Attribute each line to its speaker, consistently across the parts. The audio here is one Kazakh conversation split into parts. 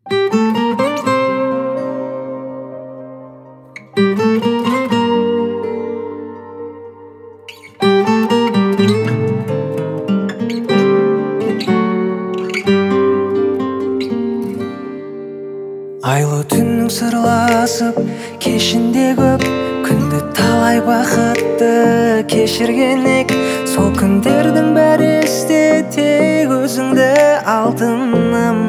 Speaker 1: Айлы түннің сырласып кешінде көп күнді талай бақытты кешірген ек. Сол күндердің бәрі есте, тек өзіңді алтыным.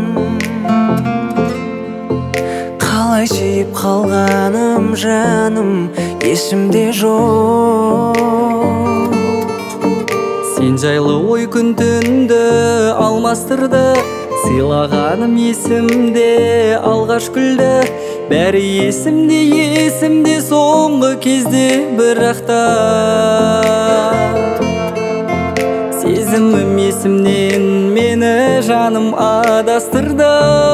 Speaker 1: Қалай сүйіп қалғаным жаным есімде жоқ.
Speaker 2: Сен жайлы ой күн түнді алмастырды, сыйлағаным есімде алғаш күлді. Бәрі есімде соңғы кезде, бірақта сезімім есімнен мені жаным адастырды.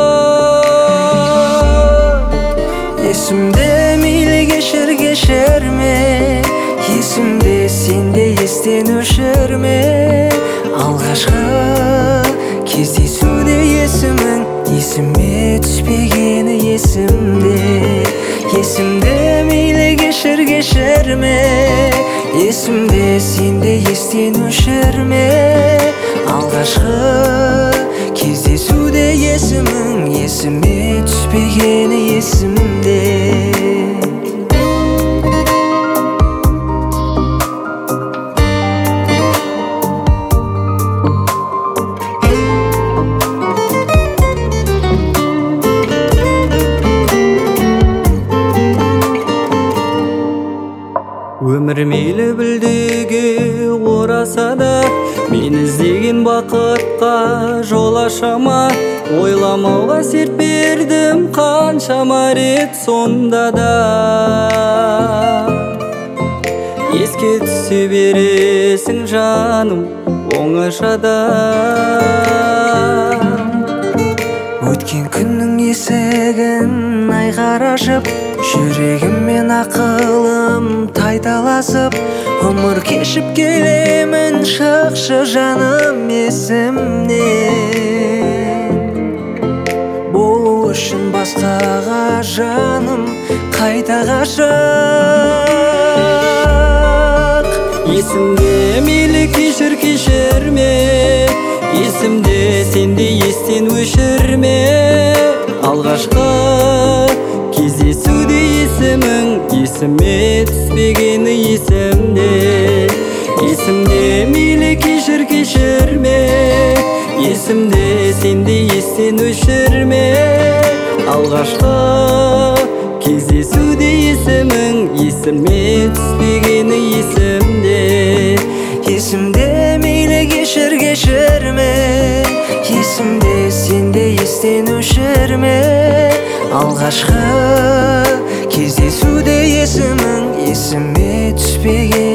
Speaker 1: Есімде мейлі кешірме, есімде сенде естен өшірме. Алғашқы кездесуде есімің есіме түспегені есімде. Есімде мейлі кешірме, есімде сенде естен өшірме. Алғашқы кездесуде есімің есіме түспегені есімде.
Speaker 2: Өмір мейлі білдеге ораса да, мен іздеген бақытқа жол ашама. Ойламауға серт бердім қаншама рет, сонда да еске түсе бересің жаным оңашада.
Speaker 1: Өткен күннің есігін айқара ашып, жүрегім мен ақылым тайталасып, ғұмыр кешіп келемін, шықшы жаным есімнен. Болу үшін басқаға жаным қайта ғашық.
Speaker 2: Есімде мейлі кешірме, есімде сенде естен өшірме. Алғашқы кездесуде есімің есіме түспегені есімде. Есімде мейлі кешірме, есімде сенде естен өшірме. Алғашқы кездесуде есімің есіме түспегені есімде.
Speaker 1: Есімде мейлі кешірме, есімде сенде естен өшірме. Алғашқы кездесуде есімің есіме түспеген